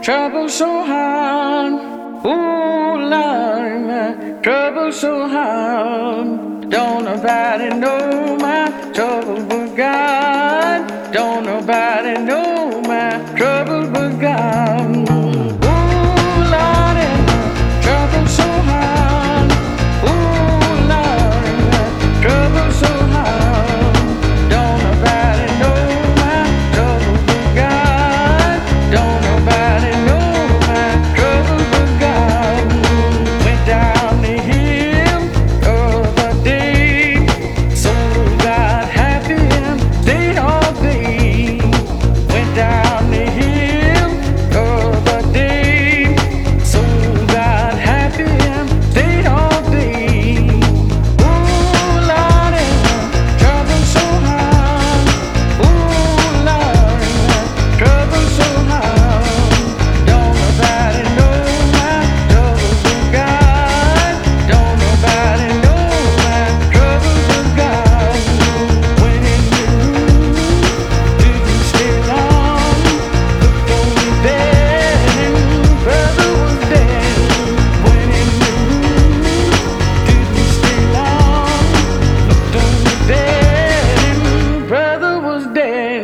trouble so hard. Ooh, Lord, my trouble so hard. Don't nobody know my trouble but God. Don't nobody know my trouble but God. Ooh, Lord, my trouble so hard. Ooh, Lord, my trouble so hard. Don't nobody know my trouble but God. Don't nobody know my trouble but God. Went down the hill the other day, so got happy and stayed all day. Went down the hill the other day, so got happy and stayed all day. Ooh, Lord, trouble so hard. Ooh, Lord, trouble so hard. Don't nobody know my trouble but God. Don't nobody know my trouble but God. Went in the room, didn't stay long. Looked over there and brother was dead. Went in the room, didn't stay long. Looked over there and brother was dead.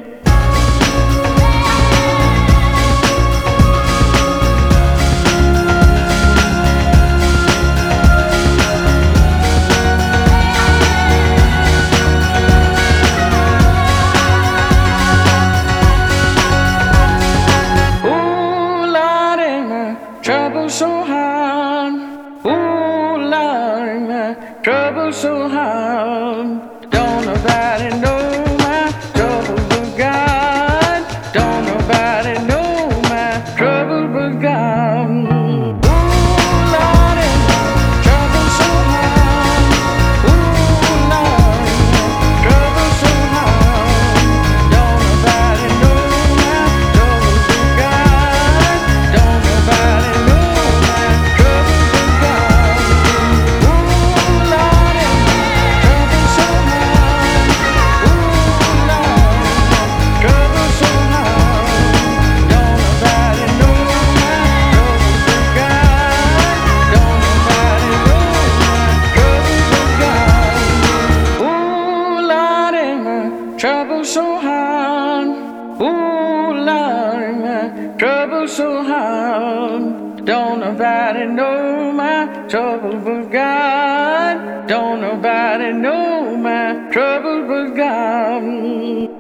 Ooh, Lord, my trouble so hard. Ooh, Lord, my trouble so hard. Don't nobody know my trouble but God. Don't nobody know my trouble but God. Ooh, Lord, my trouble so hard. Ooh, Lord, my trouble so hard. Don't nobody know my trouble but God. Don't nobody know my trouble but God. Ooh, Lord, my trouble so hard. Ooh, Lord, my trouble so hard. Don't nobody know my trouble but God. Don't nobody know my trouble but God. Ooh, Lord, my trouble so hard. Ooh, Lord, my trouble so hard. Don't nobody know my trouble but God. Don't nobody know my trouble but God.